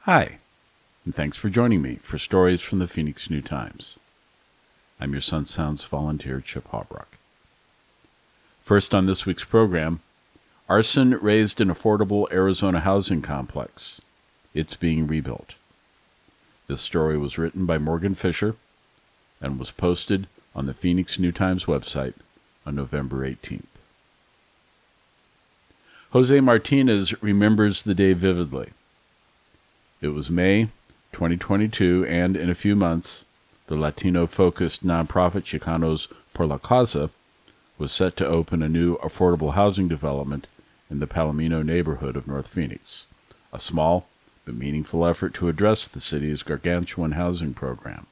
Hi, and thanks for joining me for Stories from the Phoenix New-Times. I'm your Sun Sounds volunteer, Chip Hawbrock. First on this week's program, arson razed an affordable Arizona housing complex. It's being rebuilt. This story was written by Morgan Fisher and was posted on the Phoenix New-Times website on November 18th. Jose Martinez remembers the day vividly. It was May 2022, and in a few months, the Latino-focused nonprofit Chicanos por la Causa was set to open a new affordable housing development in the Palomino neighborhood of North Phoenix, a small but meaningful effort to address the city's gargantuan housing program.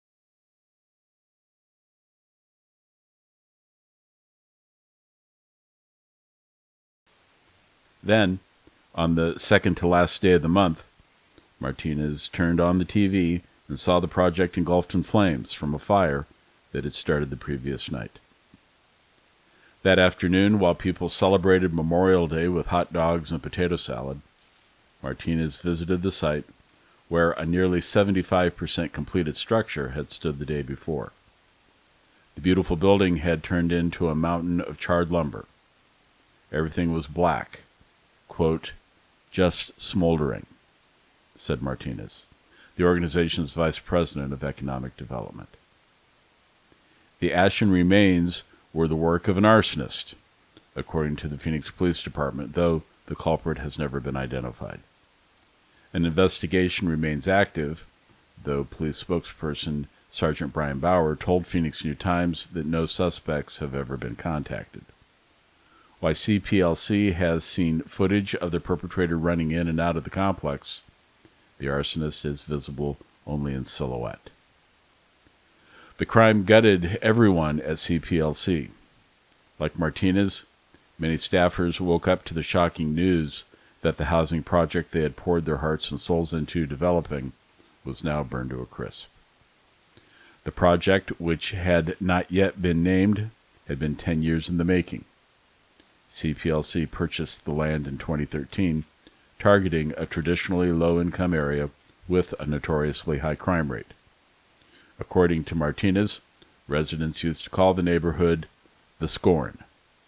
Then, on the second-to-last day of the month, Martinez turned on the TV and saw the project engulfed in flames from a fire that had started the previous night. That afternoon, while people celebrated Memorial Day with hot dogs and potato salad, Martinez visited the site where a nearly 75% completed structure had stood the day before. The beautiful building had turned into a mountain of charred lumber. Everything was black, quote, just smoldering, said Martinez, the organization's vice president of economic development. The ashen remains were the work of an arsonist, according to the Phoenix Police Department, though the culprit has never been identified. An investigation remains active, though police spokesperson Sergeant Brian Bauer told Phoenix New-Times that no suspects have ever been contacted. While CPLC has seen footage of the perpetrator running in and out of the complex, the arsonist is visible only in silhouette. The crime gutted everyone at CPLC. Like Martinez, many staffers woke up to the shocking news that the housing project they had poured their hearts and souls into developing was now burned to a crisp. The project, which had not yet been named, had been 10 years in the making. CPLC purchased the land in 2013, targeting a traditionally low-income area with a notoriously high crime rate. According to Martinez, residents used to call the neighborhood the Scorn.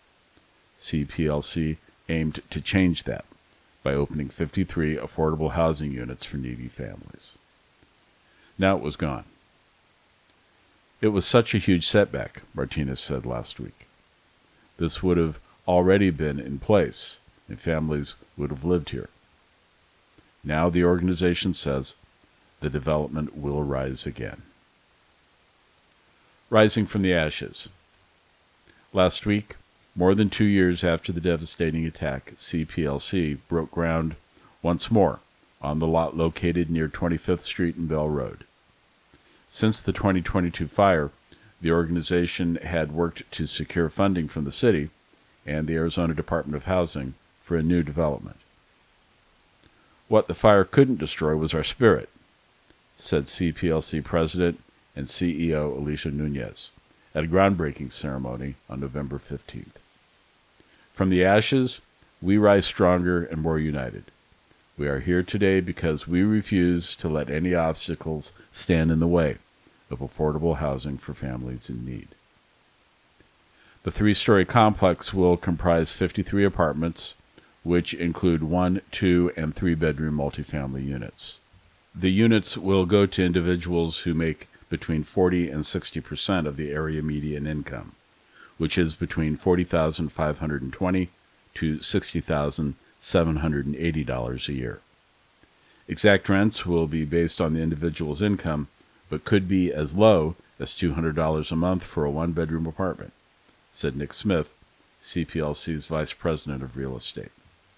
CPLC aimed to change that by opening 53 affordable housing units for needy families. Now it was gone. It was such a huge setback, Martinez said last week. This would have already been in place, and families would have lived here. Now the organization says the development will rise again. Rising from the ashes. Last week, more than 2 years after the devastating attack, CPLC broke ground once more on the lot located near 25th Street and Bell Road. Since the 2022 fire, the organization had worked to secure funding from the city and the Arizona Department of Housing for a new development. What the fire couldn't destroy was our spirit, said CPLC President and CEO Alicia Nunez at a groundbreaking ceremony on November 15th. From the ashes, we rise stronger and more united. We are here today because we refuse to let any obstacles stand in the way of affordable housing for families in need. The three-story complex will comprise 53 apartments, which include 1, 2, and 3-bedroom multifamily units. The units will go to individuals who make between 40 and 60% of the area median income, which is between $40,520 to $60,780 a year. Exact rents will be based on the individual's income, but could be as low as $200 a month for a one-bedroom apartment, said Nick Smith, CPLC's vice president of real estate.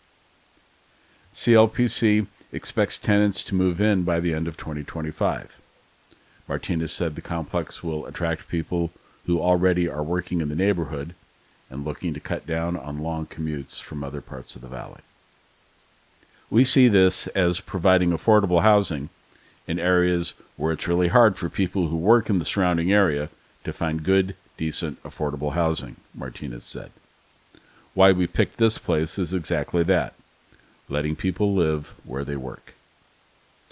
CLPC expects tenants to move in by the end of 2025. Martinez said the complex will attract people who already are working in the neighborhood and looking to cut down on long commutes from other parts of the valley. We see this as providing affordable housing in areas where it's really hard for people who work in the surrounding area to find good, decent, affordable housing, Martinez said. Why we picked this place is exactly that, letting people live where they work.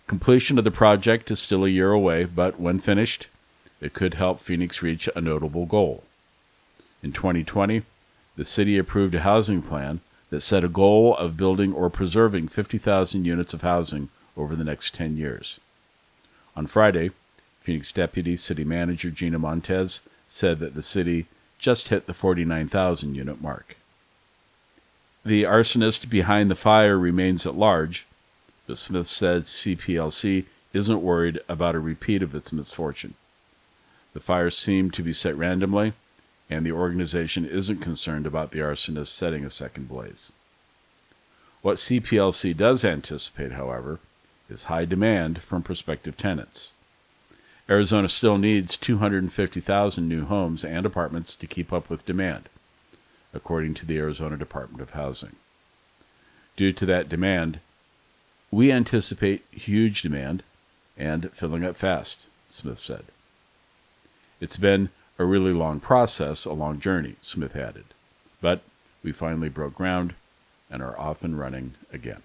Completion of the project is still a year away, but when finished, it could help Phoenix reach a notable goal. In 2020, the city approved a housing plan that set a goal of building or preserving 50,000 units of housing over the next 10 years. On Friday, Phoenix Deputy City Manager Gina Montez said that the city just hit the 49,000 unit mark. The arsonist behind the fire remains at large, but Smith said CPLC isn't worried about a repeat of its misfortune. The fire seemed to be set randomly, and the organization isn't concerned about the arsonist setting a second blaze. What CPLC does anticipate, however, is high demand from prospective tenants. Arizona still needs 250,000 new homes and apartments to keep up with demand, according to the Arizona Department of Housing. Due to that demand, we anticipate huge demand and filling up fast, Smith said. It's been a really long process, a long journey, Smith added, but we finally broke ground and are off and running again.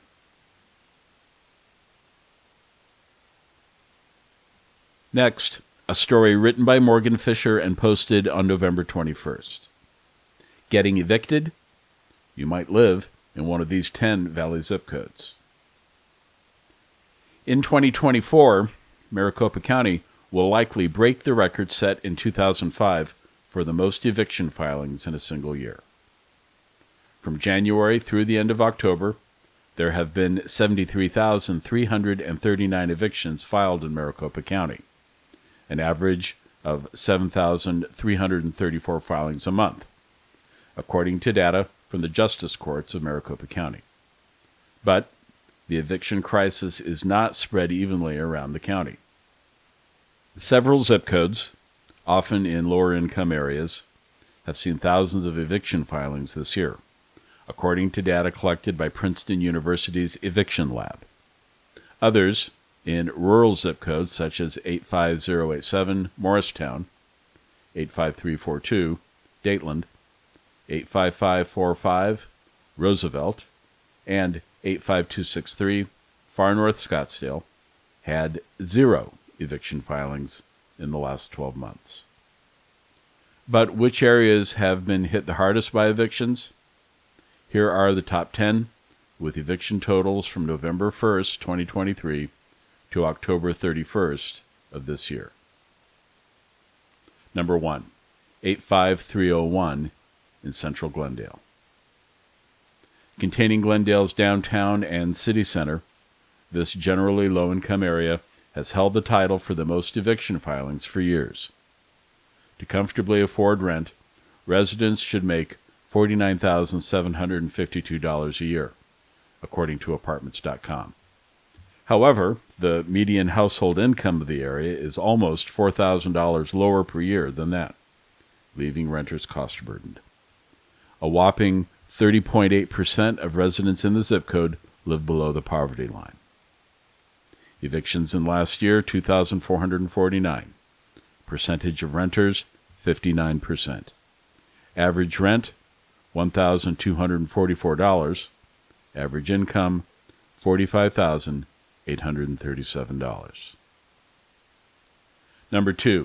Next, a story written by Morgan Fisher and posted on November 21st. Getting evicted? You might live in one of these 10 Valley zip codes. In 2024, Maricopa County will likely break the record set in 2005 for the most eviction filings in a single year. From January through the end of October, there have been 73,339 evictions filed in Maricopa County, an average of 7,334 filings a month, according to data from the Justice Courts of Maricopa County. But the eviction crisis is not spread evenly around the county. Several zip codes, often in lower-income areas, have seen thousands of eviction filings this year, according to data collected by Princeton University's Eviction Lab. Others, in rural zip codes such as 85087 Morristown, 85342 Dayton, 85545 Roosevelt, and 85263 Far North Scottsdale, had 0 eviction filings in the last 12 months. But which areas have been hit the hardest by evictions? Here are the top 10 with eviction totals from November 1st, 2023 to October 31st of this year. Number 1, 85301 in central Glendale. Containing Glendale's downtown and city center, this generally low-income area has held the title for the most eviction filings for years. To comfortably afford rent, residents should make $49,752 a year, according to Apartments.com. However, the median household income of the area is almost $4,000 lower per year than that, leaving renters cost-burdened. A whopping 30.8% of residents in the zip code live below the poverty line. Evictions in last year, 2,449. Percentage of renters, 59%. Average rent, $1,244. Average income, $45,837. Number 2,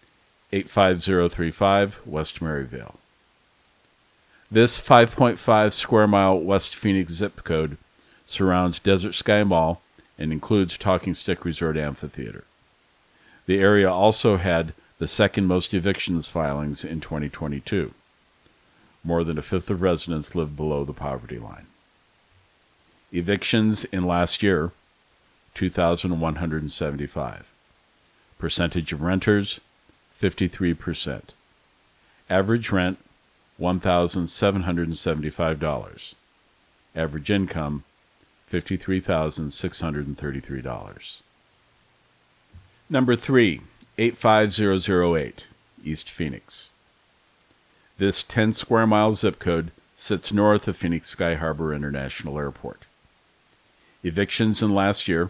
85035 West Maryvale. This 5.5 square mile West Phoenix zip code surrounds Desert Sky Mall and includes Talking Stick Resort Amphitheater. The area also had the second most evictions filings in 2022. More than a fifth of residents live below the poverty line. Evictions in last year, 2,175. Percentage of renters, 53%. Average rent, $1,775. Average income, $53,633. Number 3, 85008, East Phoenix. This 10 square mile zip code sits north of Phoenix Sky Harbor International Airport. Evictions in last year,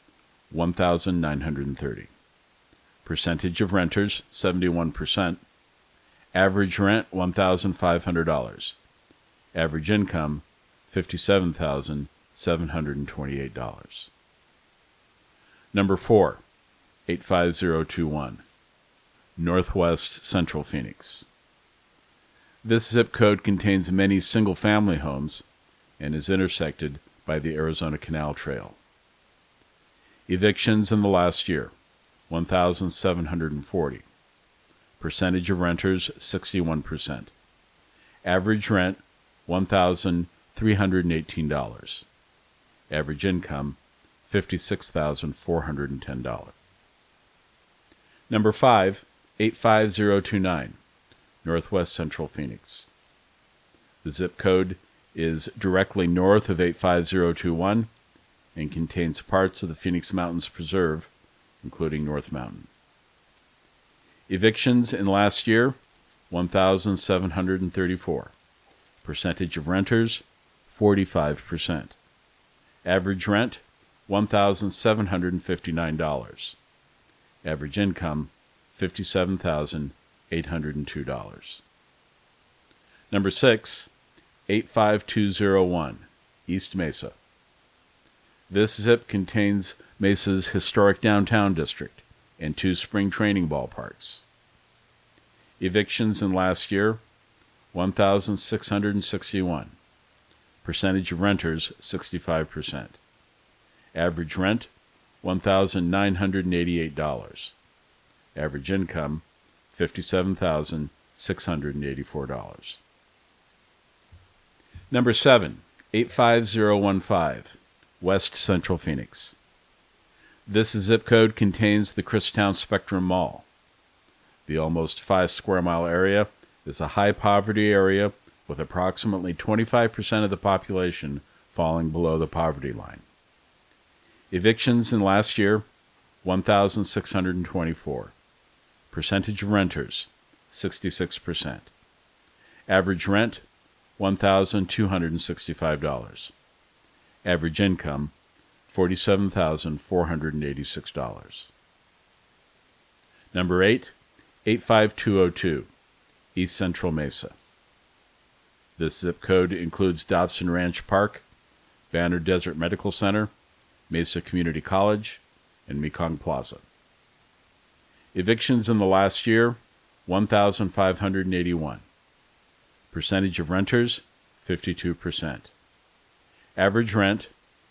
1,930. Percentage of renters, 71%. Average rent, $1,500. Average income, $57,728. Number 4, 85021, Northwest Central Phoenix. This zip code contains many single-family homes and is intersected by the Arizona Canal Trail. Evictions in the last year, 1,740. Percentage of renters, 61%. Average rent, $1,318. Average income, $56,410. Number 5, 85029, Northwest Central Phoenix. The zip code is directly north of 85021 and contains parts of the Phoenix Mountains Preserve, including North Mountain. Evictions in last year, 1,734. Percentage of renters, 45%. Average rent, $1,759. Average income, $57,802. Number 6, 85201, East Mesa. This zip contains Mesa's historic downtown district and 2 spring training ballparks. Evictions in last year, 1,661. Percentage of renters, 65%. Average rent, $1,988. Average income, $57,684. Number 7, 85015, West Central Phoenix. This zip code contains the Christown Spectrum Mall. The almost 5-square-mile area is a high-poverty area with approximately 25% of the population falling below the poverty line. Evictions in last year, 1,624. Percentage of renters, 66%. Average rent, $1,265. Average income, $47,486. Number 8, 85202, East Central Mesa. This zip code includes Dobson Ranch Park, Banner Desert Medical Center, Mesa Community College, and Mekong Plaza. Evictions in the last year, 1,581. Percentage of renters, 52%. Average rent,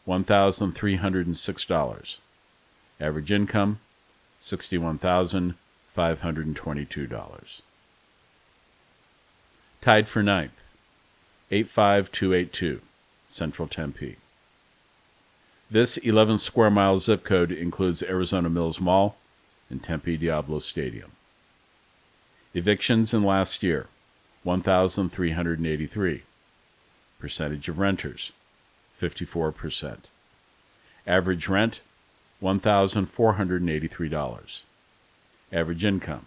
$1,306. Average income, $61,522. Tied for 9th, 85282, Central Tempe. This 11-square-mile zip code includes Arizona Mills Mall and Tempe Diablo Stadium. Evictions in last year, 1,383. Percentage of renters, 54%. Average rent, $1,483. Average income,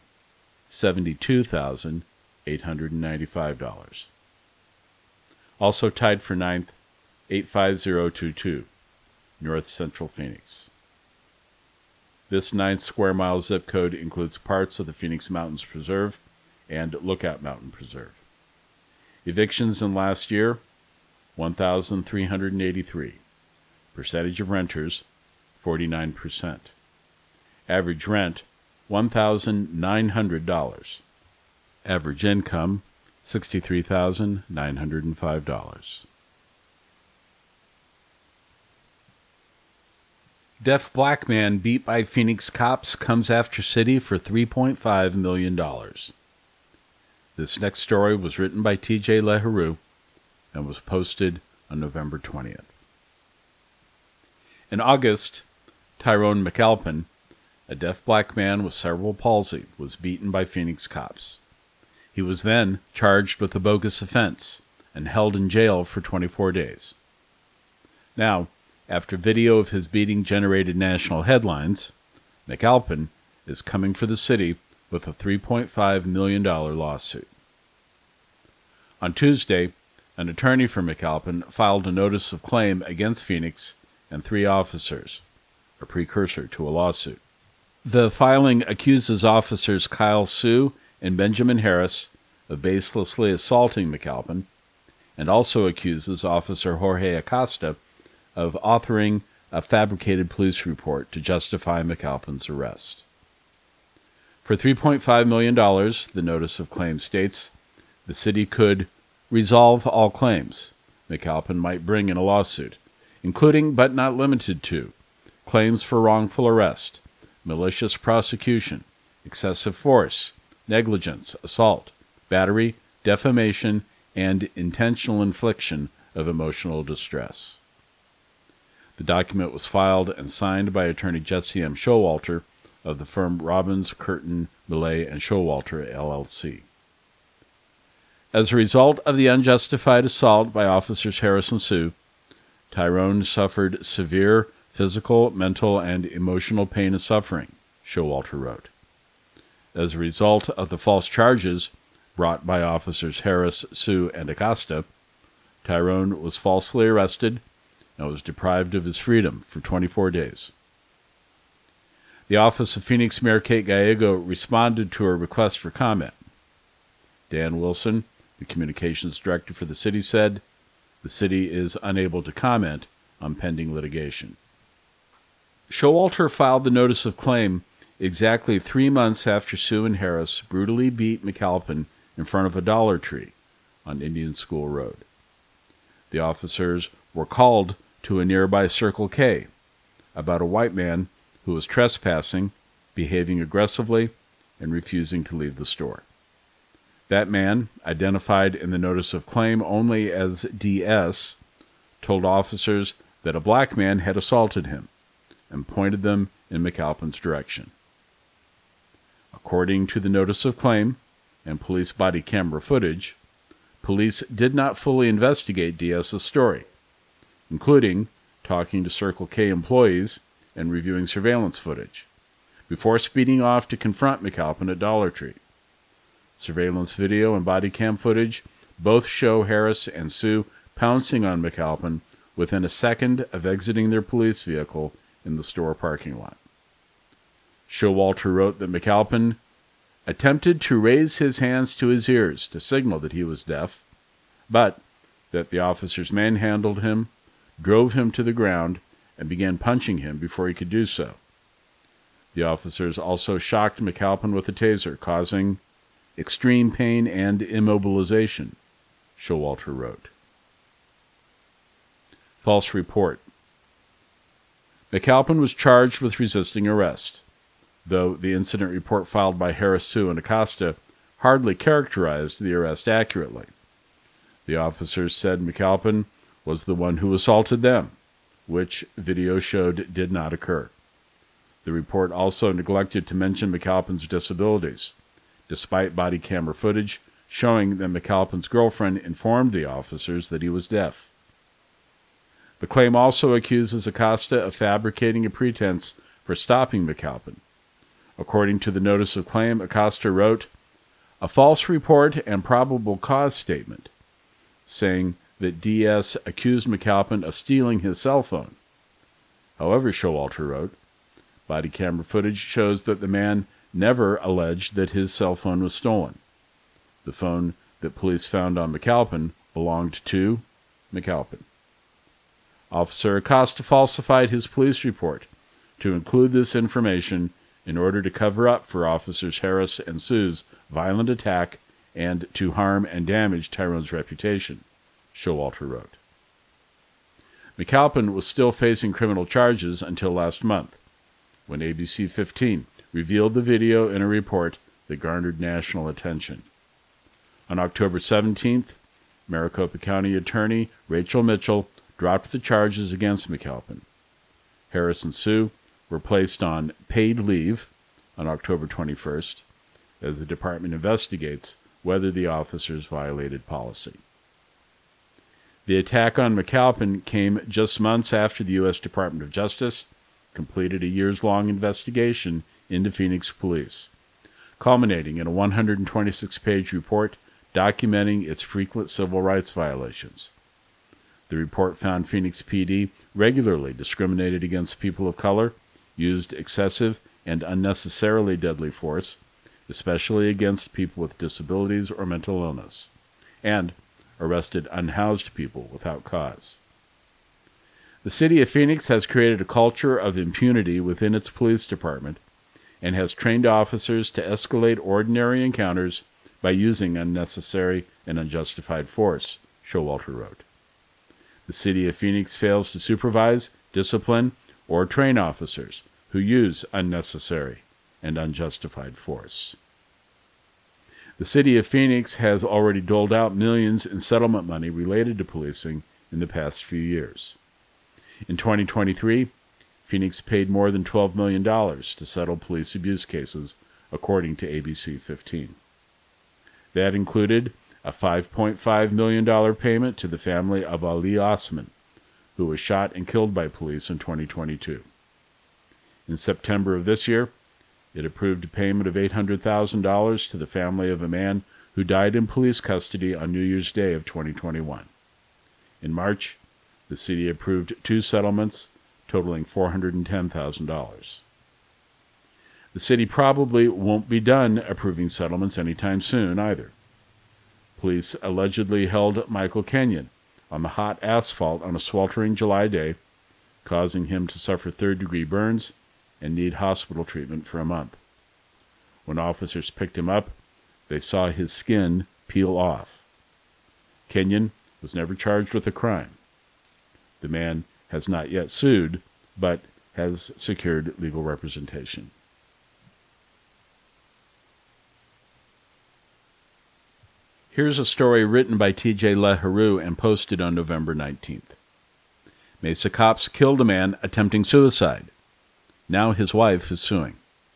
$72,895. Also tied for 9th, 85022, North Central Phoenix. This 9-square-mile zip code includes parts of the Phoenix Mountains Preserve and Lookout Mountain Preserve. Evictions in last year, 1,383. Percentage of renters, 49%. Average rent, $1,900. Average income, $63,905. Deaf black man beat by Phoenix cops comes after city for $3.5 million. This next story was written by T.J. LaHaru and was posted on November 20th. In August, Tyrone McAlpin, a deaf black man with cerebral palsy, was beaten by Phoenix cops. He was then charged with a bogus offense and held in jail for 24 days. Now, after video of his beating generated national headlines, McAlpin is coming for the city with a $3.5 million lawsuit. On Tuesday, an attorney for McAlpin filed a notice of claim against Phoenix and 3 officers, a precursor to a lawsuit. The filing accuses officers Kyle Sue and Benjamin Harris of baselessly assaulting McAlpin, and also accuses Officer Jorge Acosta of authoring a fabricated police report to justify McAlpin's arrest. For $3.5 million, the notice of claim states, the city could resolve all claims McAlpin might bring in a lawsuit, including but not limited to claims for wrongful arrest, malicious prosecution, excessive force, negligence, assault, battery, defamation, and intentional infliction of emotional distress. The document was filed and signed by attorney Jesse M. Showalter of the firm Robbins, Curtin, Millay, and Showalter, LLC. As a result of the unjustified assault by officers Harris and Sue, Tyrone suffered severe physical, mental, and emotional pain and suffering, Showalter wrote. As a result of the false charges brought by officers Harris, Sue, and Acosta, Tyrone was falsely arrested and was deprived of his freedom for 24 days. The office of Phoenix Mayor Kate Gallego responded to a request for comment. Dan Wilson, the communications director for the city, said, the city is unable to comment on pending litigation. Showalter filed the notice of claim exactly 3 months after Sue and Harris brutally beat McAlpin in front of a Dollar Tree on Indian School Road. The officers were called to a nearby Circle K about a white man who was trespassing, behaving aggressively, and refusing to leave the store. That man, identified in the notice of claim only as DS, told officers that a black man had assaulted him and pointed them in McAlpin's direction. According to the notice of claim and police body camera footage, police did not fully investigate DS's story, including talking to Circle K employees and reviewing surveillance footage, before speeding off to confront McAlpin at Dollar Tree. Surveillance video and body cam footage both show Harris and Sue pouncing on McAlpin within a second of exiting their police vehicle in the store parking lot. Showalter wrote that McAlpin attempted to raise his hands to his ears to signal that he was deaf, but that the officers manhandled him, drove him to the ground, and began punching him before he could do so. The officers also shocked McAlpin with a taser, causing extreme pain and immobilization, Showalter wrote. False report. McAlpin was charged with resisting arrest, though the incident report filed by Harris, Sue, and Acosta hardly characterized the arrest accurately. The officers said McAlpin was the one who assaulted them, which video showed did not occur. The report also neglected to mention McAlpin's disabilities, despite body camera footage showing that McAlpin's girlfriend informed the officers that he was deaf. The claim also accuses Acosta of fabricating a pretense for stopping McAlpin. According to the notice of claim, Acosta wrote, a false report and probable cause statement, saying that DS accused McAlpin of stealing his cell phone. However, Showalter wrote, body camera footage shows that the man never alleged that his cell phone was stolen. The phone that police found on McAlpin belonged to McAlpin. Officer Acosta falsified his police report to include this information in order to cover up for officers Harris and Sue's violent attack and to harm and damage Tyrone's reputation, Showalter wrote. McAlpin was still facing criminal charges until last month, when ABC 15 revealed the video in a report that garnered national attention. On October 17th, Maricopa County Attorney Rachel Mitchell dropped the charges against McAlpin. Harris and Sue were placed on paid leave on October 21st as the department investigates whether the officers violated policy. The attack on McAlpin came just months after the U.S. Department of Justice completed a years-long investigation into Phoenix police, culminating in a 126-page report documenting its frequent civil rights violations. The report found Phoenix PD regularly discriminated against people of color, used excessive and unnecessarily deadly force, especially against people with disabilities or mental illness, and arrested unhoused people without cause. The city of Phoenix has created a culture of impunity within its police department and has trained officers to escalate ordinary encounters by using unnecessary and unjustified force, Showalter wrote. The city of Phoenix fails to supervise, discipline, or train officers who use unnecessary and unjustified force. The city of Phoenix has already doled out millions in settlement money related to policing in the past few years. In 2023, Phoenix paid more than $12 million to settle police abuse cases, according to ABC 15. That included a $5.5 million payment to the family of Ali Osman, who was shot and killed by police in 2022. In September of this year, it approved a payment of $800,000 to the family of a man who died in police custody on New Year's Day of 2021. In March, the city approved 2 settlements totaling $410,000. The city probably won't be done approving settlements anytime soon either. Police allegedly held Michael Kenyon on the hot asphalt on a sweltering July day, causing him to suffer third-degree burns and need hospital treatment for a month. When officers picked him up, they saw his skin peel off. Kenyon was never charged with a crime. The man has not yet sued, but has secured legal representation. Here's a story written by T.J. LaHaru and posted on November 19th. Mesa cops killed a man attempting suicide. Now his wife is suing.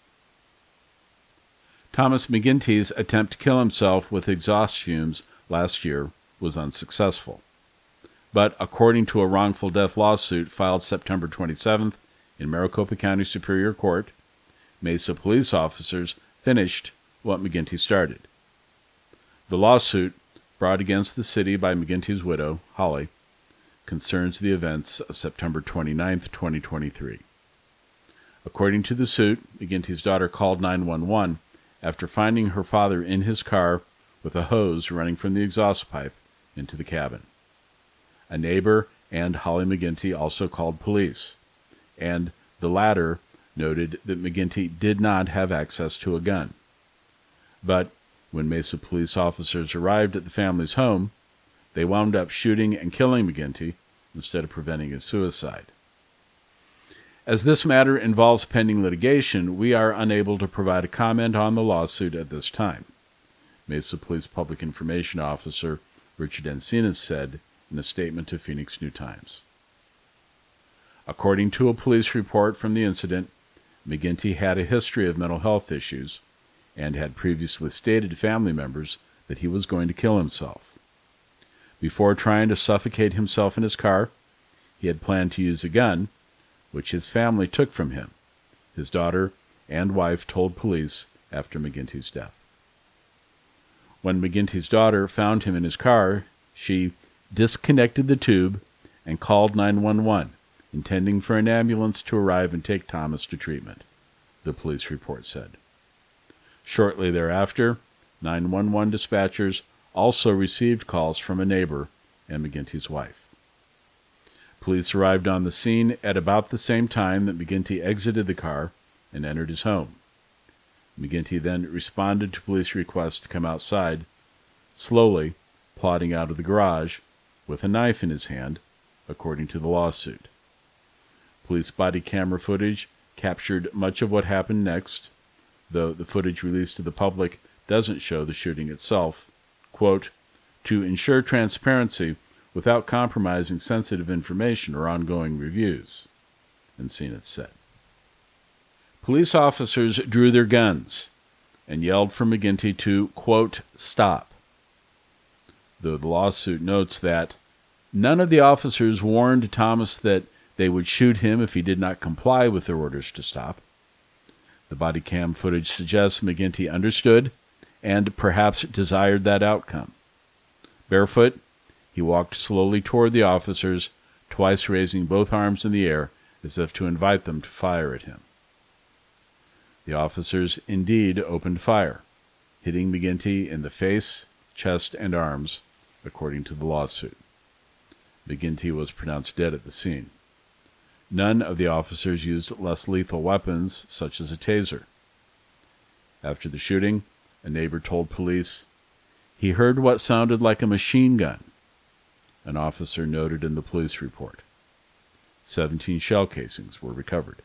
Thomas McGinty's attempt to kill himself with exhaust fumes last year was unsuccessful. But according to a wrongful death lawsuit filed September 27th in Maricopa County Superior Court, Mesa police officers finished what McGinty started. The lawsuit, brought against the city by McGinty's widow, Holly, concerns the events of September 29, 2023. According to the suit, McGinty's daughter called 911 after finding her father in his car with a hose running from the exhaust pipe into the cabin. A neighbor and Holly McGinty also called police, and the latter noted that McGinty did not have access to a gun. But when Mesa police officers arrived at the family's home, they wound up shooting and killing McGinty instead of preventing his suicide. As this matter involves pending litigation, we are unable to provide a comment on the lawsuit at this time, Mesa Police Public Information Officer Richard Encinas said in a statement to Phoenix New Times. According to a police report from the incident, McGinty had a history of mental health issues and had previously stated to family members that he was going to kill himself. Before trying to suffocate himself in his car, he had planned to use a gun, which his family took from him, his daughter and wife told police after McGinty's death. When McGinty's daughter found him in his car, she disconnected the tube and called 911, intending for an ambulance to arrive and take Thomas to treatment, the police report said. Shortly thereafter, 911 dispatchers also received calls from a neighbor and McGinty's wife. Police arrived on the scene at about the same time that McGinty exited the car and entered his home. McGinty then responded to police requests to come outside, slowly plodding out of the garage with a knife in his hand, according to the lawsuit. Police body camera footage captured much of what happened next, though the footage released to the public doesn't show the shooting itself, quote, to ensure transparency without compromising sensitive information or ongoing reviews, Encinas said. Police officers drew their guns and yelled for McGinty to, quote, stop. Though the lawsuit notes that none of the officers warned Thomas that they would shoot him if he did not comply with their orders to stop. The body cam footage suggests McGinty understood and perhaps desired that outcome. Barefoot, he walked slowly toward the officers, twice raising both arms in the air as if to invite them to fire at him. The officers indeed opened fire, hitting McGinty in the face, chest, and arms, according to the lawsuit. McGinty was pronounced dead at the scene. None of the officers used less lethal weapons, such as a taser. After the shooting, a neighbor told police he heard what sounded like a machine gun, an officer noted in the police report. 17 shell casings were recovered.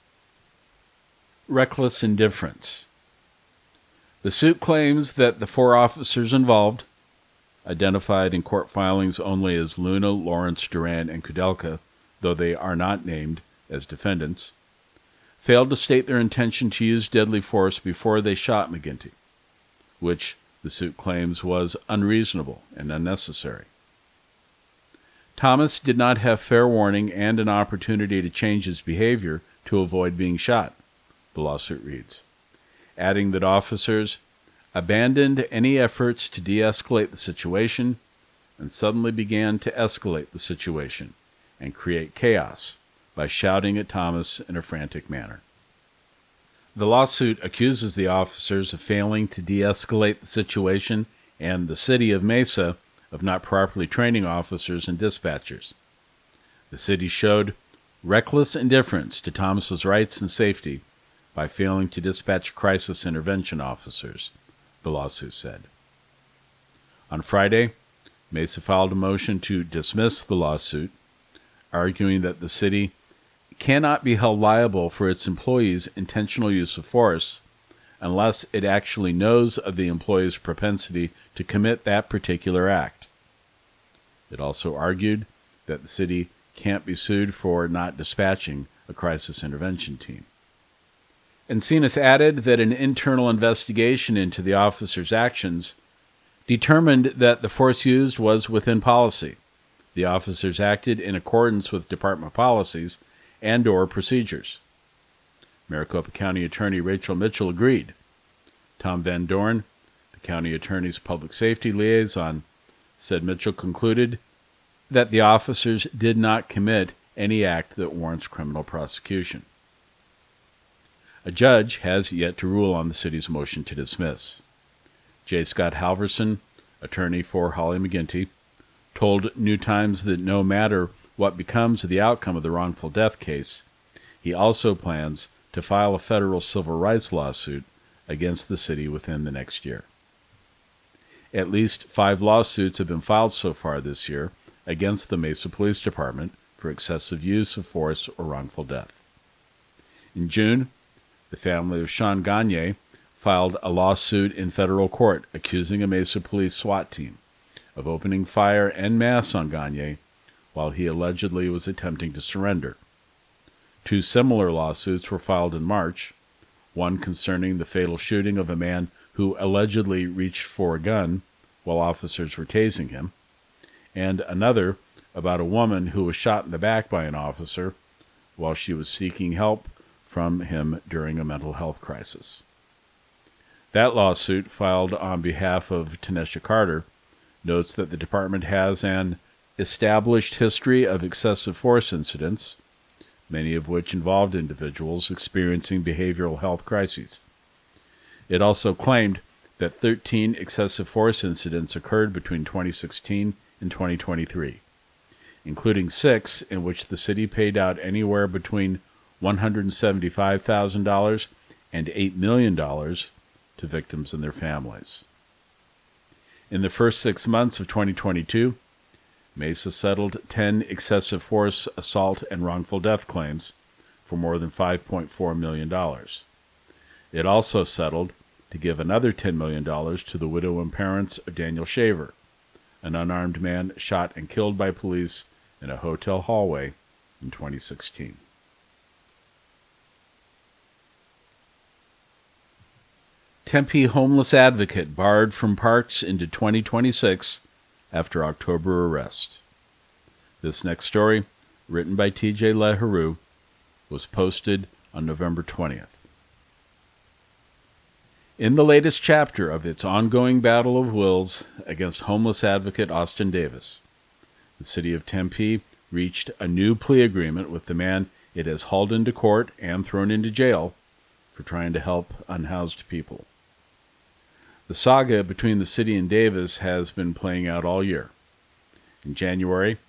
Reckless indifference. The suit claims that the 4 officers involved, identified in court filings only as Luna, Lawrence, Duran, and Kudelka, though they are not named as defendants, failed to state their intention to use deadly force before they shot McGinty, which the suit claims was unreasonable and unnecessary. Thomas did not have fair warning and an opportunity to change his behavior to avoid being shot, the lawsuit reads, adding that officers abandoned any efforts to de-escalate the situation and suddenly began to escalate the situation and create chaos by shouting at Thomas in a frantic manner. The lawsuit accuses the officers of failing to de-escalate the situation and the city of Mesa of not properly training officers and dispatchers. The city showed reckless indifference to Thomas's rights and safety by failing to dispatch crisis intervention officers, the lawsuit said. On Friday, Mesa filed a motion to dismiss the lawsuit, arguing that the city cannot be held liable for its employees' intentional use of force unless it actually knows of the employee's propensity to commit that particular act. It also argued that the city can't be sued for not dispatching a crisis intervention team. Encinas added that an internal investigation into the officers' actions determined that the force used was within policy. The officers acted in accordance with department policies and/or procedures. Maricopa County Attorney Rachel Mitchell agreed. Tom Van Dorn, the county attorney's public safety liaison, said Mitchell concluded that the officers did not commit any act that warrants criminal prosecution. A judge has yet to rule on the city's motion to dismiss. J. Scott Halverson, attorney for Holly McGinty, told New Times that no matter what becomes of the outcome of the wrongful death case, he also plans to file a federal civil rights lawsuit against the city within the next year. At least 5 lawsuits have been filed so far this year against the Mesa Police Department for excessive use of force or wrongful death. In June, the family of Sean Gagne filed a lawsuit in federal court accusing a Mesa Police SWAT team of opening fire en masse on Gagne while he allegedly was attempting to surrender. 2 similar lawsuits were filed in March, one concerning the fatal shooting of a man who allegedly reached for a gun while officers were tasing him, and another about a woman who was shot in the back by an officer while she was seeking help from him during a mental health crisis. That lawsuit, filed on behalf of Tanesha Carter, notes that the department has an established history of excessive force incidents, many of which involved individuals experiencing behavioral health crises. It also claimed that 13 excessive force incidents occurred between 2016 and 2023, including 6 in which the city paid out anywhere between $175,000 and $8 million to victims and their families. In the first 6 months of 2022, Mesa settled 10 excessive force assault and wrongful death claims for more than $5.4 million. It also settled to give another $10 million to the widow and parents of Daniel Shaver, an unarmed man shot and killed by police in a hotel hallway in 2016. Tempe homeless advocate barred from parks into 2026 after October arrest. This next story, written by T.J. LaHaru, was posted on November 20th. In the latest chapter of its ongoing battle of wills against homeless advocate Austin Davis, the city of Tempe reached a new plea agreement with the man it has hauled into court and thrown into jail for trying to help unhoused people. The saga between the city and Davis has been playing out all year. In January,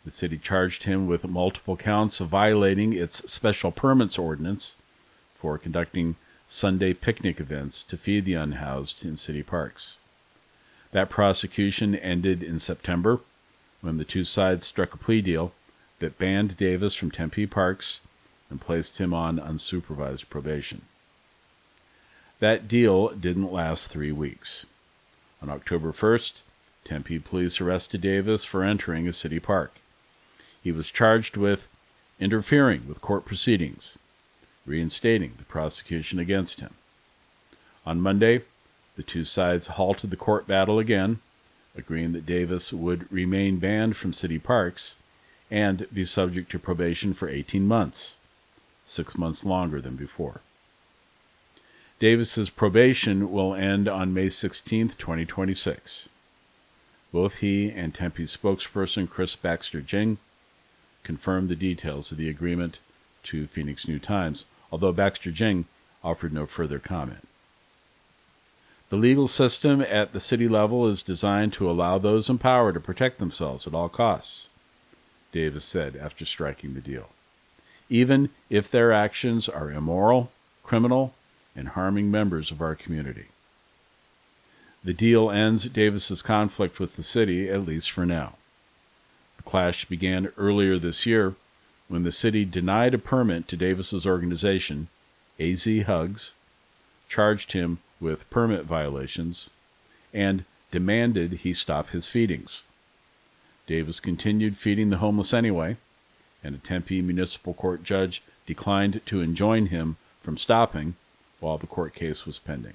The city charged him with multiple counts of violating its special permits ordinance for conducting Sunday picnic events to feed the unhoused in city parks. That prosecution ended in September when the two sides struck a plea deal that banned Davis from Tempe parks and placed him on unsupervised probation. That deal didn't last 3 weeks. On October 1st, Tempe police arrested Davis for entering a city park. He was charged with interfering with court proceedings, reinstating the prosecution against him. On Monday, the two sides halted the court battle again, agreeing that Davis would remain banned from city parks and be subject to probation for 18 months, 6 months longer than before. Davis's probation will end on May 16, 2026. Both he and Tempe's spokesperson Chris Baxter-Jing confirmed the details of the agreement to Phoenix New Times, although Baxter-Jing offered no further comment. The legal system at the city level is designed to allow those in power to protect themselves at all costs, Davis said after striking the deal, even if their actions are immoral, criminal, and harming members of our community. The deal ends Davis's conflict with the city, at least for now. The clash began earlier this year when the city denied a permit to Davis's organization, AZ Hugs, charged him with permit violations, and demanded he stop his feedings. Davis continued feeding the homeless anyway, and a Tempe municipal court judge declined to enjoin him from stopping while the court case was pending.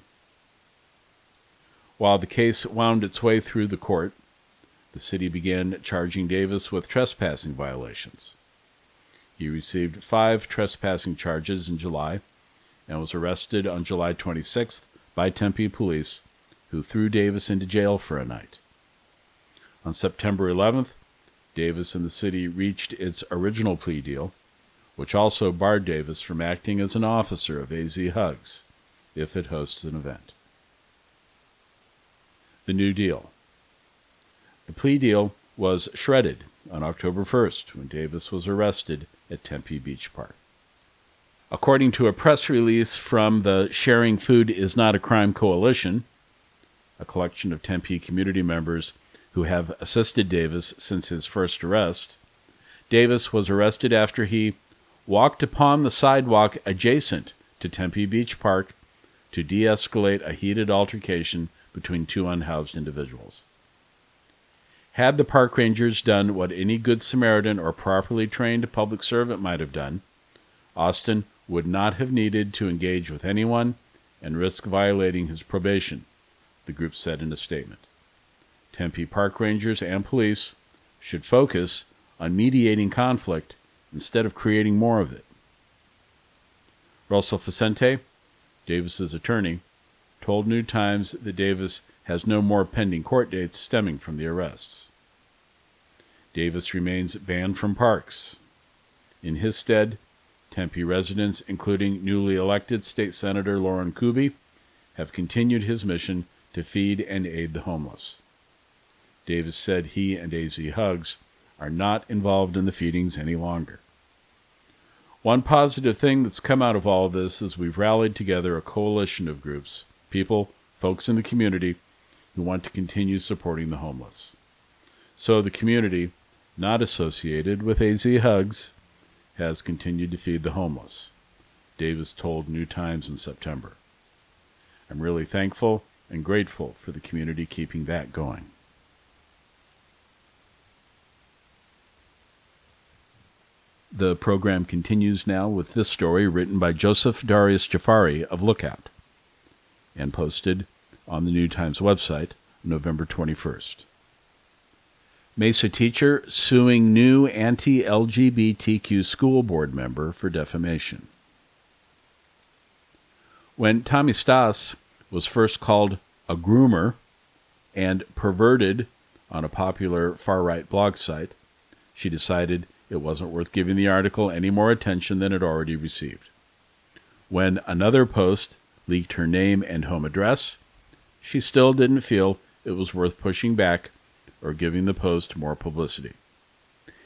While the case wound its way through the court, the city began charging Davis with trespassing violations. He received 5 trespassing charges in July and was arrested on July 26th by Tempe police, who threw Davis into jail for a night. On September 11th, Davis and the city reached its original plea deal, which also barred Davis from acting as an officer of AZ Hugs if it hosts an event. The New Deal. The plea deal was shredded on October 1st when Davis was arrested at Tempe Beach Park. According to a press release from the Sharing Food Is Not a Crime Coalition, a collection of Tempe community members who have assisted Davis since his first arrest, Davis was arrested after he walked upon the sidewalk adjacent to Tempe Beach Park to de-escalate a heated altercation between 2 unhoused individuals. Had the park rangers done what any good Samaritan or properly trained public servant might have done, Austin would not have needed to engage with anyone and risk violating his probation, the group said in a statement. Tempe park rangers and police should focus on mediating conflict instead of creating more of it. Russell Facente, Davis's attorney, told New Times that Davis has no more pending court dates stemming from the arrests. Davis remains banned from parks. In his stead, Tempe residents, including newly elected State Senator Lauren Kuby, have continued his mission to feed and aid the homeless. Davis said he and AZ Hugs are not involved in the feedings any longer. One positive thing that's come out of all of this is we've rallied together a coalition of groups, people, folks in the community who want to continue supporting the homeless. So the community, not associated with AZ Hugs, has continued to feed the homeless, Davis told New Times in September. I'm really thankful and grateful for the community keeping that going. The program continues now with this story written by Joseph Darius Jafari of Lookout and posted on the New Times website November 21st. Mesa teacher suing new anti-LGBTQ school board member for defamation. When Tommy Stas was first called a groomer and perverted on a popular far-right blog site, she decided it wasn't worth giving the article any more attention than it already received. When another post leaked her name and home address, she still didn't feel it was worth pushing back or giving the post more publicity.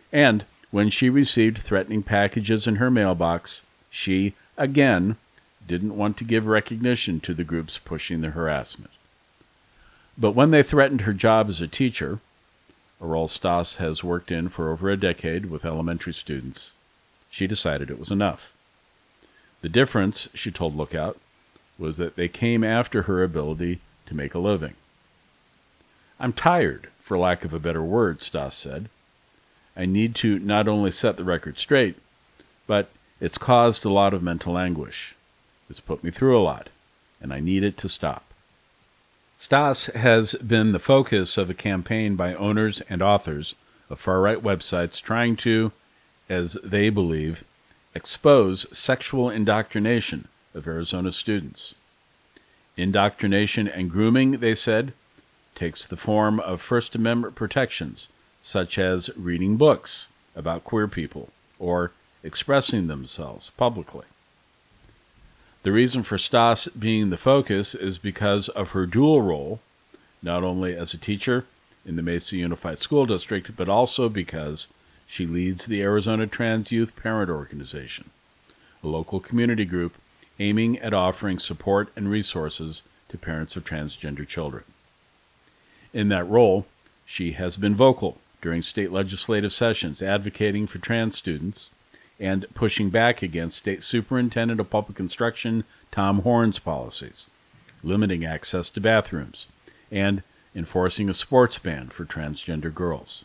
And when she received threatening packages in her mailbox, she, again, didn't want to give recognition to the groups pushing the harassment. But when they threatened her job as a teacher, a role Stas has worked in for over a decade with elementary students, she decided it was enough. The difference, she told Lookout, was that they came after her ability to make a living. "I'm tired, for lack of a better word," Stas said. "I need to not only set the record straight, but it's caused a lot of mental anguish. It's put me through a lot, and I need it to stop." Stas has been the focus of a campaign by owners and authors of far-right websites trying to, as they believe, expose sexual indoctrination of Arizona students. Indoctrination and grooming, they said, takes the form of First Amendment protections, such as reading books about queer people or expressing themselves publicly. The reason for Stas being the focus is because of her dual role, not only as a teacher in the Mesa Unified School District, but also because she leads the Arizona Trans Youth Parent Organization, a local community group aiming at offering support and resources to parents of transgender children. In that role, she has been vocal during state legislative sessions advocating for trans students and pushing back against State Superintendent of Public Instruction Tom Horn's policies, limiting access to bathrooms, and enforcing a sports ban for transgender girls.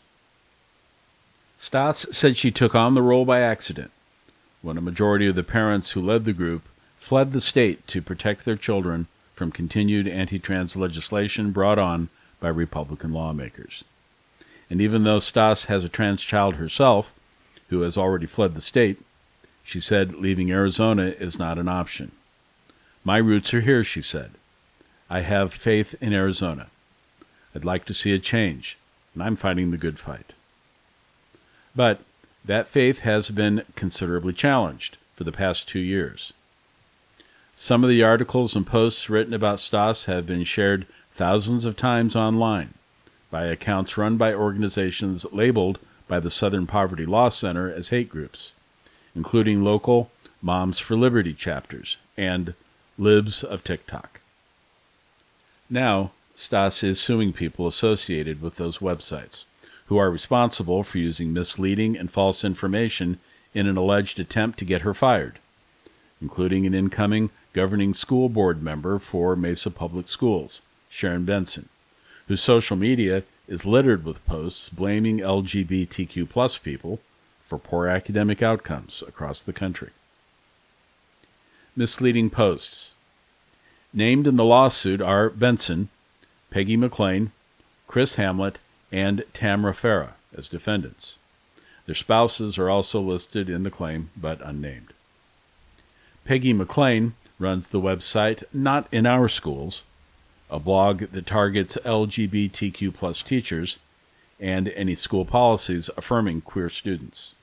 Stas said she took on the role by accident, when a majority of the parents who led the group fled the state to protect their children from continued anti-trans legislation brought on by Republican lawmakers. And even though Stas has a trans child herself, who has already fled the state, she said leaving Arizona is not an option. "My roots are here," she said. "I have faith in Arizona. I'd like to see a change, and I'm fighting the good fight." But that faith has been considerably challenged for the past 2 years. Some of the articles and posts written about Stas have been shared thousands of times online by accounts run by organizations labeled by the Southern Poverty Law Center as hate groups, including local Moms for Liberty chapters and Libs of TikTok. Now, Stas is suing people associated with those websites, who are responsible for using misleading and false information in an alleged attempt to get her fired, including an incoming governing school board member for Mesa Public Schools, Sharon Benson, whose social media is littered with posts blaming LGBTQ+ people for poor academic outcomes across the country. Misleading posts. Named in the lawsuit are Benson, Peggy McLean, Chris Hamlet, and Tamra Farah as defendants. Their spouses are also listed in the claim, but unnamed. Peggy McLean runs the website Not in Our Schools, a blog that targets LGBTQ+ teachers and any school policies affirming queer students.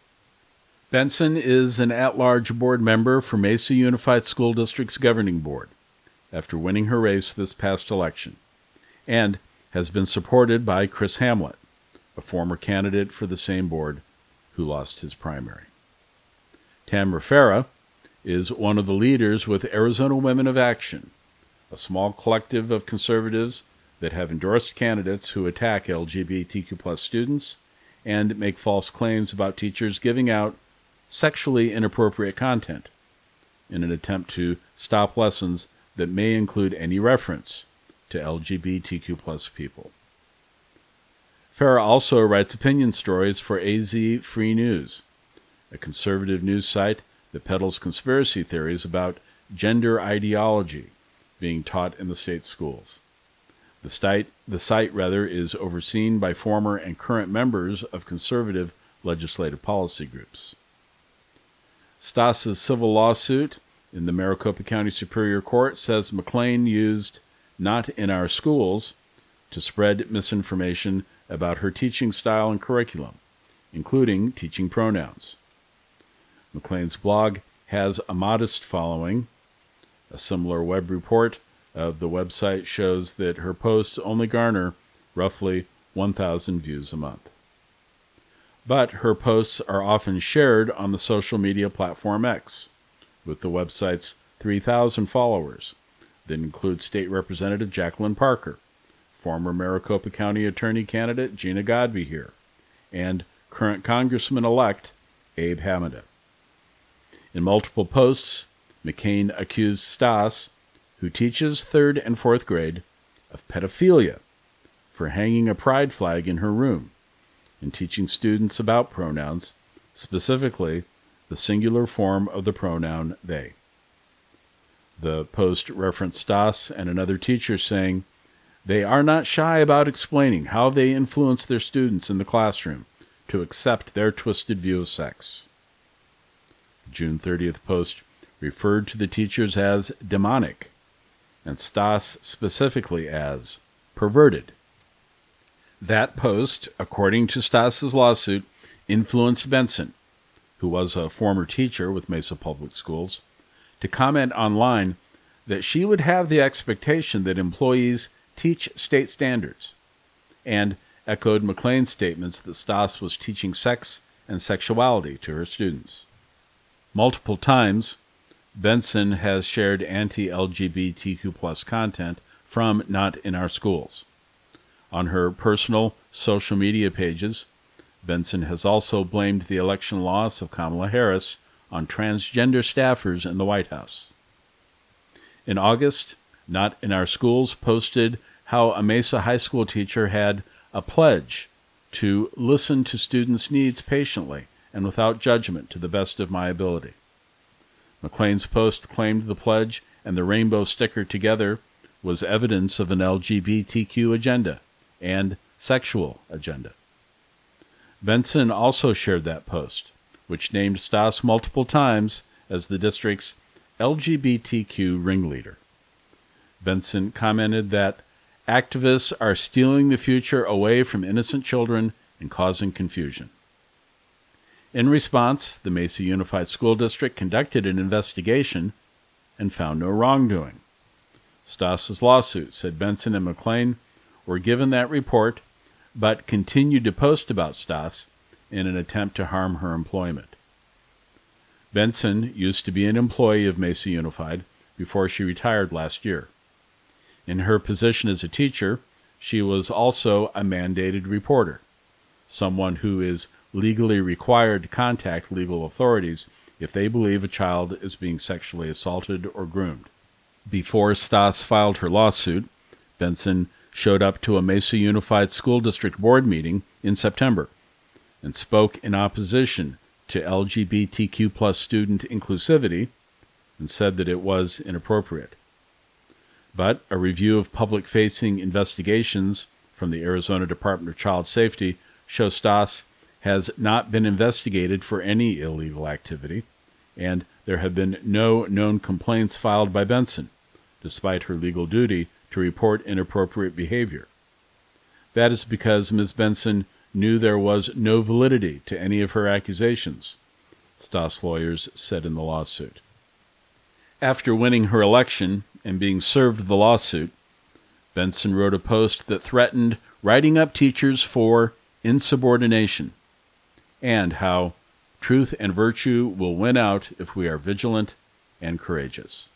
Benson is an at-large board member for Mesa Unified School District's governing board after winning her race this past election, and has been supported by Chris Hamlet, a former candidate for the same board who lost his primary. Tamra Farah is one of the leaders with Arizona Women of Action, a small collective of conservatives that have endorsed candidates who attack LGBTQ+ students and make false claims about teachers giving out sexually inappropriate content in an attempt to stop lessons that may include any reference to LGBTQ+ people. Farah also writes opinion stories for AZ Free News, a conservative news site that peddles conspiracy theories about gender ideology being taught in the state schools. The site is overseen by former and current members of conservative legislative policy groups. Stas's civil lawsuit in the Maricopa County Superior Court says McLean used Not in Our Schools to spread misinformation about her teaching style and curriculum, including teaching pronouns. McLean's blog has a modest following. A similar web report of the website shows that her posts only garner roughly 1,000 views a month. but her posts are often shared on the social media platform X, with the website's 3,000 followers that include State Representative Jacqueline Parker, former Maricopa County Attorney candidate Gina Godbehere, and current Congressman-elect Abe Hamada. In multiple posts, McCain accused Stas, who teaches 3rd and 4th grade, of pedophilia for hanging a pride flag in her room and teaching students about pronouns, specifically the singular form of the pronoun they. The post referenced Stas and another teacher saying, "They are not shy about explaining how they influence their students in the classroom to accept their twisted view of sex." The June 30th post referred to the teachers as demonic, and Stas specifically as perverted. That post, according to Stas's lawsuit, influenced Benson, who was a former teacher with Mesa Public Schools, to comment online that she would have the expectation that employees teach state standards, and echoed McClain's statements that Stas was teaching sex and sexuality to her students. Multiple times, Benson has shared anti-LGBTQ+ content from Not in Our Schools. On her personal social media pages, Benson has also blamed the election loss of Kamala Harris on transgender staffers in the White House. In August, Not in Our Schools posted how a Mesa high school teacher had a pledge to listen to students' needs patiently and without judgment to the best of my ability. McClain's post claimed the pledge and the rainbow sticker together was evidence of an LGBTQ agenda and sexual agenda. Benson also shared that post, which named Stas multiple times as the district's LGBTQ ringleader. Benson commented that activists are stealing the future away from innocent children and causing confusion. In response, the Mesa Unified School District conducted an investigation and found no wrongdoing. Stas's lawsuit said Benson and McClain were given that report, but continued to post about Stas in an attempt to harm her employment. Benson used to be an employee of Mesa Unified before she retired last year. In her position as a teacher, she was also a mandated reporter, someone who is legally required to contact legal authorities if they believe a child is being sexually assaulted or groomed. Before Stas filed her lawsuit, Benson showed up to a Mesa Unified School District Board meeting in September and spoke in opposition to LGBTQ+ student inclusivity and said that it was inappropriate. But a review of public-facing investigations from the Arizona Department of Child Safety shows Stas has not been investigated for any illegal activity, and there have been no known complaints filed by Benson, despite her legal duty to report inappropriate behavior. That is because Ms. Benson knew there was no validity to any of her accusations, Stas lawyers said in the lawsuit. After winning her election and being served the lawsuit, Benson wrote a post that threatened writing up teachers for insubordination, and how truth and virtue will win out if we are vigilant and courageous.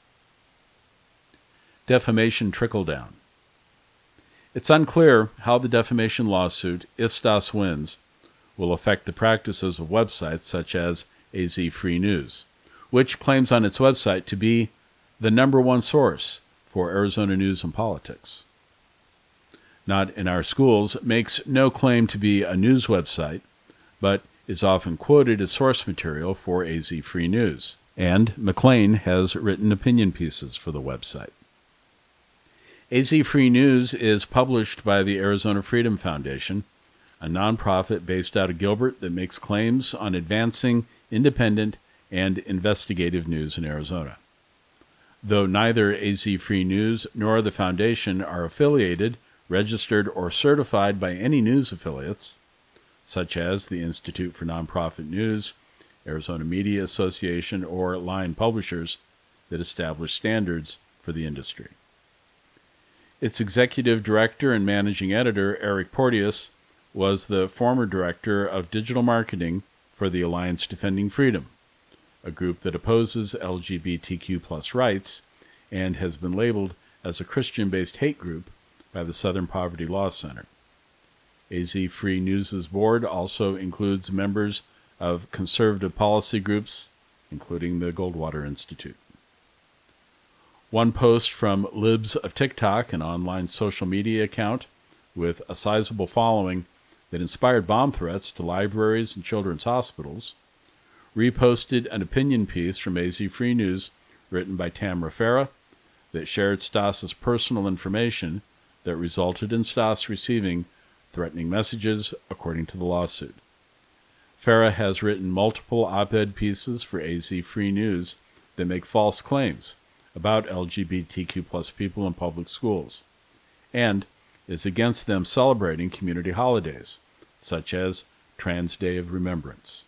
Defamation trickle-down. It's unclear how the defamation lawsuit, if Stas wins, will affect the practices of websites such as AZ Free News, which claims on its website to be the #1 source for Arizona news and politics. Not in Our Schools makes no claim to be a news website, but is often quoted as source material for AZ Free News, and McClain has written opinion pieces for the website. AZ Free News is published by the Arizona Freedom Foundation, a nonprofit based out of Gilbert that makes claims on advancing independent and investigative news in Arizona. Though neither AZ Free News nor the foundation are affiliated, registered, or certified by any news affiliates, such as the Institute for Nonprofit News, Arizona Media Association, or Lion Publishers, that establish standards for the industry. Its executive director and managing editor, Eric Porteous, was the former director of digital marketing for the Alliance Defending Freedom, a group that opposes LGBTQ+ rights and has been labeled as a Christian-based hate group by the Southern Poverty Law Center. AZ Free News' board also includes members of conservative policy groups, including the Goldwater Institute. One post from Libs of TikTok, an online social media account with a sizable following that inspired bomb threats to libraries and children's hospitals, reposted an opinion piece from AZ Free News written by Tamara Farah that shared Stas's personal information that resulted in Stas receiving threatening messages, according to the lawsuit. Farah has written multiple op-ed pieces for AZ Free News that make false claims about LGBTQ+ people in public schools, and is against them celebrating community holidays, such as Trans Day of Remembrance.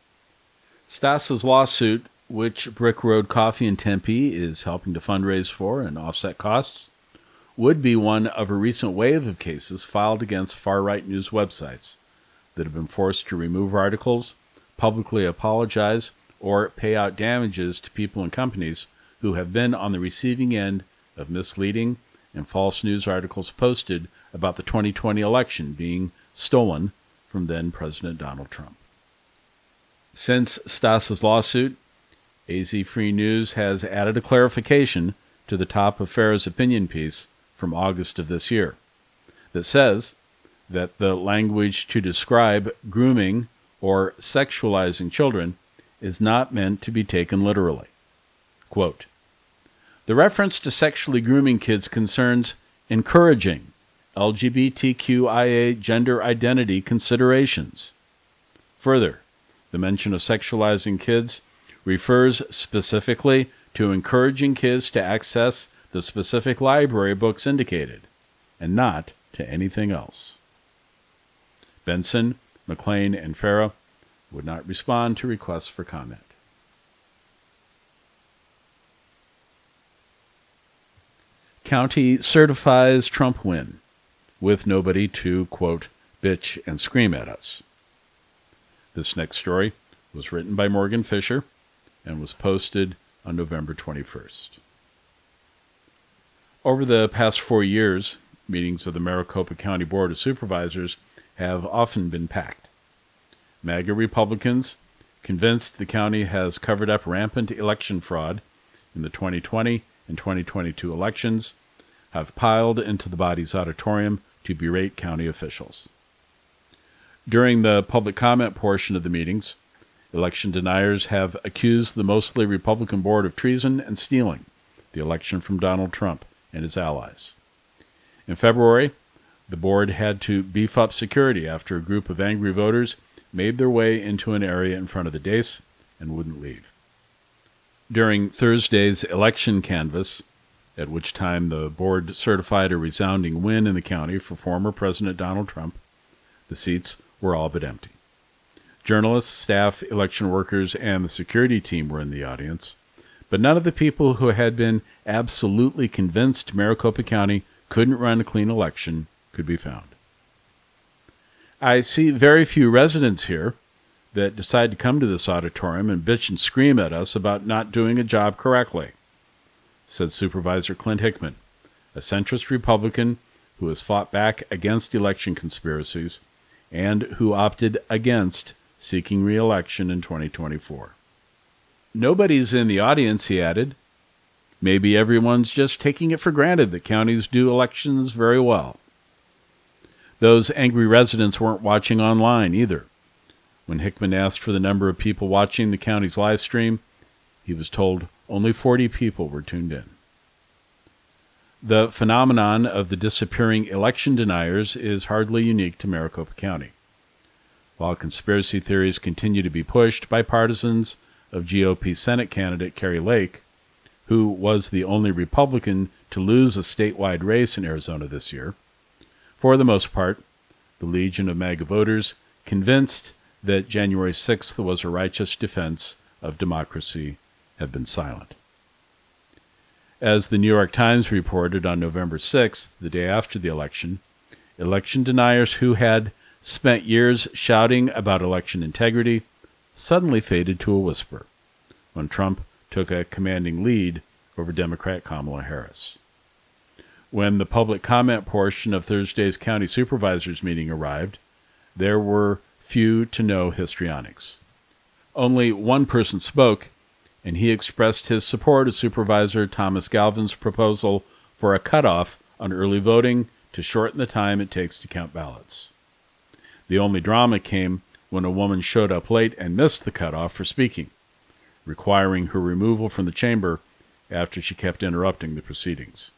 Stas's lawsuit, which Brick Road Coffee in Tempe is helping to fundraise for and offset costs, would be one of a recent wave of cases filed against far-right news websites that have been forced to remove articles, publicly apologize, or pay out damages to people and companies who have been on the receiving end of misleading and false news articles posted about the 2020 election being stolen from then-President Donald Trump. Since Stas's lawsuit, AZ Free News has added a clarification to the top of Farah's opinion piece from August of this year that says that the language to describe grooming or sexualizing children is not meant to be taken literally. Quote, "The reference to sexually grooming kids concerns encouraging LGBTQIA gender identity considerations. Further, the mention of sexualizing kids refers specifically to encouraging kids to access the specific library books indicated, and not to anything else." Benson, McLean, and Farah would not respond to requests for comment. County certifies Trump win, with nobody to, quote, bitch and scream at us. This next story was written by Morgan Fisher and was posted on November 21st. Over the past 4 years, meetings of the Maricopa County Board of Supervisors have often been packed. MAGA Republicans, convinced the county has covered up rampant election fraud in the 2020 and 2022 elections, have piled into the body's auditorium to berate county officials. During the public comment portion of the meetings, election deniers have accused the mostly Republican board of treason and stealing the election from Donald Trump and his allies. In February, the board had to beef up security after a group of angry voters made their way into an area in front of the dais and wouldn't leave. During Thursday's election canvass, at which time the board certified a resounding win in the county for former President Donald Trump, the seats were all but empty. Journalists, staff, election workers, and the security team were in the audience, but none of the people who had been absolutely convinced Maricopa County couldn't run a clean election could be found. I see very few residents here that decide to come to this auditorium and bitch and scream at us about not doing a job correctly, said Supervisor Clint Hickman, a centrist Republican who has fought back against election conspiracies and who opted against seeking re-election in 2024. Nobody's in the audience, he added. Maybe everyone's just taking it for granted that counties do elections very well. Those angry residents weren't watching online either. When Hickman asked for the number of people watching the county's live stream, he was told only 40 people were tuned in. The phenomenon of the disappearing election deniers is hardly unique to Maricopa County. While conspiracy theories continue to be pushed by partisans of GOP Senate candidate Kari Lake, who was the only Republican to lose a statewide race in Arizona this year, for the most part, the legion of MAGA voters convinced that January 6th was a righteous defense of democracy have been silent. As the New York Times reported on November 6th, the day after the election deniers who had spent years shouting about election integrity, suddenly faded to a whisper when Trump took a commanding lead over Democrat Kamala Harris. When the public comment portion of Thursday's county supervisors meeting arrived, there were few to no histrionics. Only one person spoke, and he expressed his support of Supervisor Thomas Galvin's proposal for a cutoff on early voting to shorten the time it takes to count ballots. The only drama came when a woman showed up late and missed the cutoff for speaking, requiring her removal from the chamber after she kept interrupting the proceedings.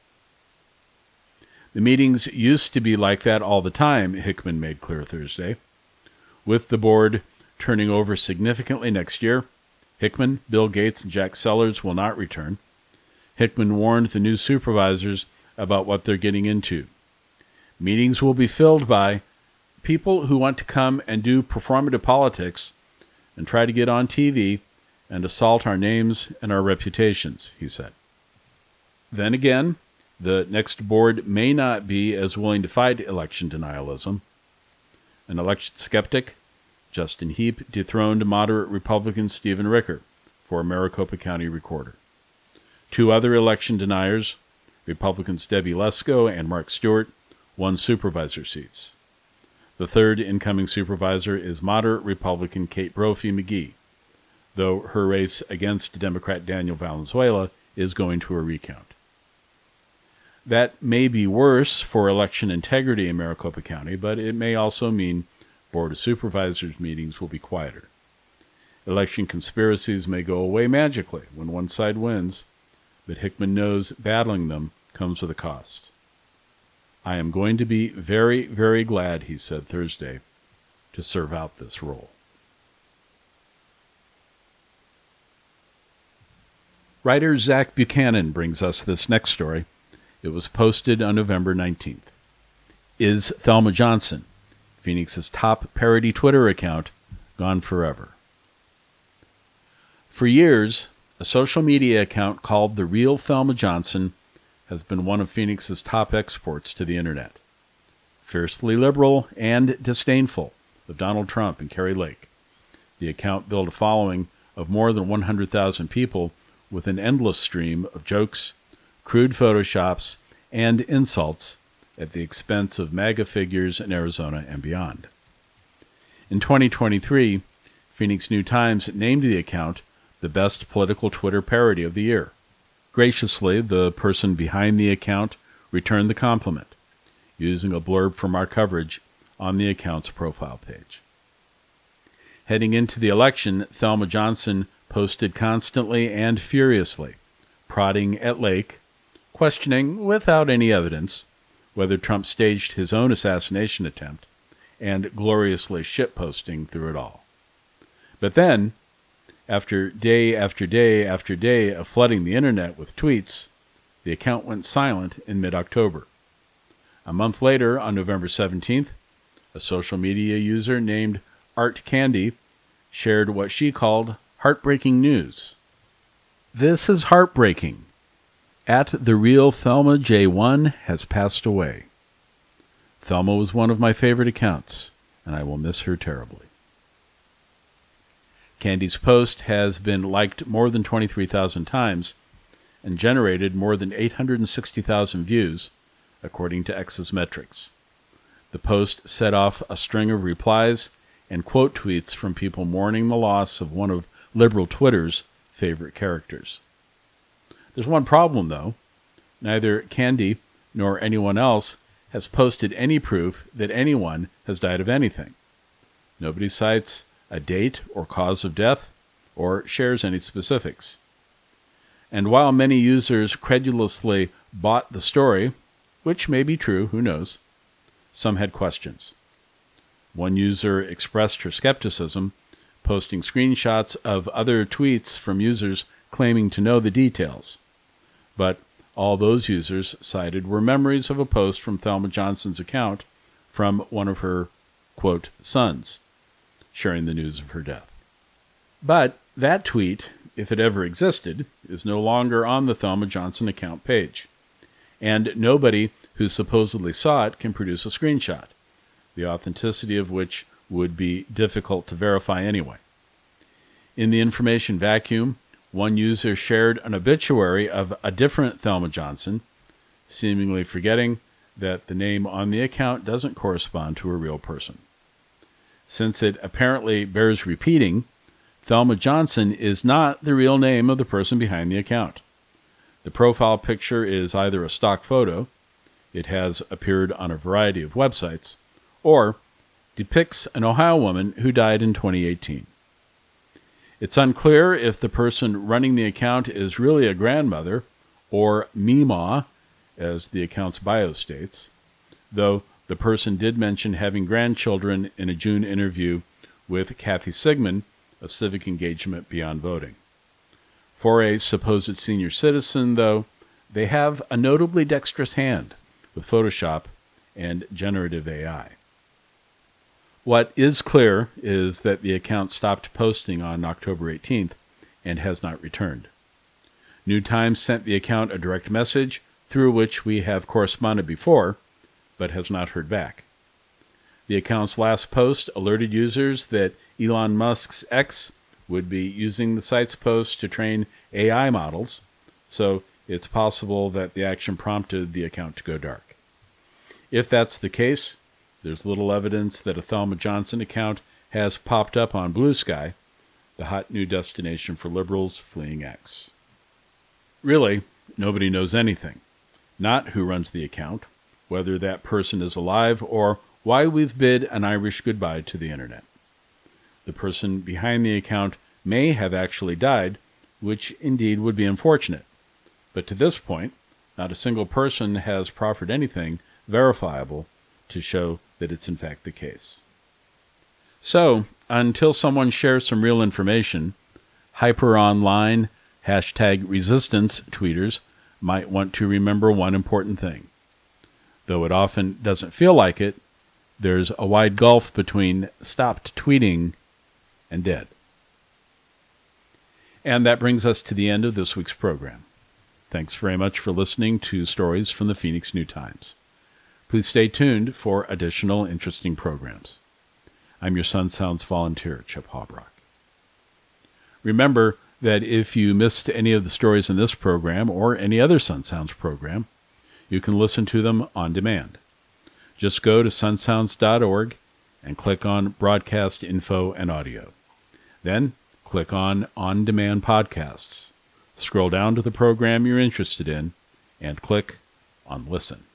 The meetings used to be like that all the time, Hickman made clear Thursday. With the board turning over significantly next year, Hickman, Bill Gates, and Jack Sellers will not return. Hickman warned the new supervisors about what they're getting into. Meetings will be filled by people who want to come and do performative politics and try to get on TV and assault our names and our reputations, he said. Then again, the next board may not be as willing to fight election denialism. An election skeptic, Justin Heap, dethroned moderate Republican Stephen Ricker for Maricopa County Recorder. Two other election deniers, Republicans Debbie Lesko and Mark Stewart, won supervisor seats. The third incoming supervisor is moderate Republican Kate Brophy McGee, though her race against Democrat Daniel Valenzuela is going to a recount. That may be worse for election integrity in Maricopa County, but it may also mean Board of Supervisors meetings will be quieter. Election conspiracies may go away magically when one side wins, but Hickman knows battling them comes with a cost. I am going to be very, very glad, he said Thursday, to serve out this role. Writer Zach Buchanan brings us this next story. It was posted on November 19th. Is Thelma Johnson, Phoenix's top parody Twitter account, gone forever? For years, a social media account called The Real Thelma Johnson has been one of Phoenix's top exports to the internet. Fiercely liberal and disdainful of Donald Trump and Kari Lake, the account built a following of more than 100,000 people with an endless stream of jokes, crude photoshops, and insults at the expense of MAGA figures in Arizona and beyond. In 2023, Phoenix New-Times named the account the best political Twitter parody of the year. Graciously, the person behind the account returned the compliment, using a blurb from our coverage on the account's profile page. Heading into the election, Thelma Johnson posted constantly and furiously, prodding at Lake, questioning, without any evidence, whether Trump staged his own assassination attempt, and gloriously shitposting through it all. But then, after day after day after day of flooding the internet with tweets, the account went silent in mid-October. A month later, on November 17th, a social media user named Art Candy shared what she called heartbreaking news. This is heartbreaking. At The Real Thelma J1 has passed away. Thelma was one of my favorite accounts, and I will miss her terribly. Candy's post has been liked more than 23,000 times and generated more than 860,000 views, according to X's metrics. The post set off a string of replies and quote tweets from people mourning the loss of one of liberal Twitter's favorite characters. There's one problem, though. Neither Candy nor anyone else has posted any proof that anyone has died of anything. Nobody cites a date or cause of death or shares any specifics. And while many users credulously bought the story, which may be true, who knows, some had questions. One user expressed her skepticism, posting screenshots of other tweets from users claiming to know the details. But all those users cited were memories of a post from Thelma Johnson's account from one of her, quote, sons, sharing the news of her death. But that tweet, if it ever existed, is no longer on the Thelma Johnson account page, and nobody who supposedly saw it can produce a screenshot, the authenticity of which would be difficult to verify anyway. In the information vacuum, one user shared an obituary of a different Thelma Johnson, seemingly forgetting that the name on the account doesn't correspond to a real person. Since it apparently bears repeating, Thelma Johnson is not the real name of the person behind the account. The profile picture is either a stock photo, it has appeared on a variety of websites, or depicts an Ohio woman who died in 2018. It's unclear if the person running the account is really a grandmother, or Meemaw, as the account's bio states, though the person did mention having grandchildren in a June interview with Kathy Sigmund of Civic Engagement Beyond Voting. For a supposed senior citizen, though, they have a notably dexterous hand with Photoshop and generative AI. What is clear is that the account stopped posting on October 18th and has not returned. New Times sent the account a direct message through which we have corresponded before, but has not heard back. The account's last post alerted users that Elon Musk's X would be using the site's post to train AI models, so it's possible that the action prompted the account to go dark. If that's the case, there's little evidence that a Thelma Johnson account has popped up on Blue Sky, the hot new destination for liberals fleeing X. Really, nobody knows anything. Not who runs the account, whether that person is alive, or why we've bid an Irish goodbye to the internet. The person behind the account may have actually died, which indeed would be unfortunate. But to this point, not a single person has proffered anything verifiable to show that it's in fact the case. So, until someone shares some real information, hyper-online #resistance tweeters might want to remember one important thing. Though it often doesn't feel like it, there's a wide gulf between stopped tweeting and dead. And that brings us to the end of this week's program. Thanks very much for listening to Stories from the Phoenix New-Times. Please stay tuned for additional interesting programs. I'm your Sun Sounds volunteer, Chip Hawbrock. Remember that if you missed any of the stories in this program or any other Sun Sounds program, you can listen to them on demand. Just go to sunsounds.org and click on Broadcast Info and Audio. Then click on On-Demand Podcasts. Scroll down to the program you're interested in and click on Listen.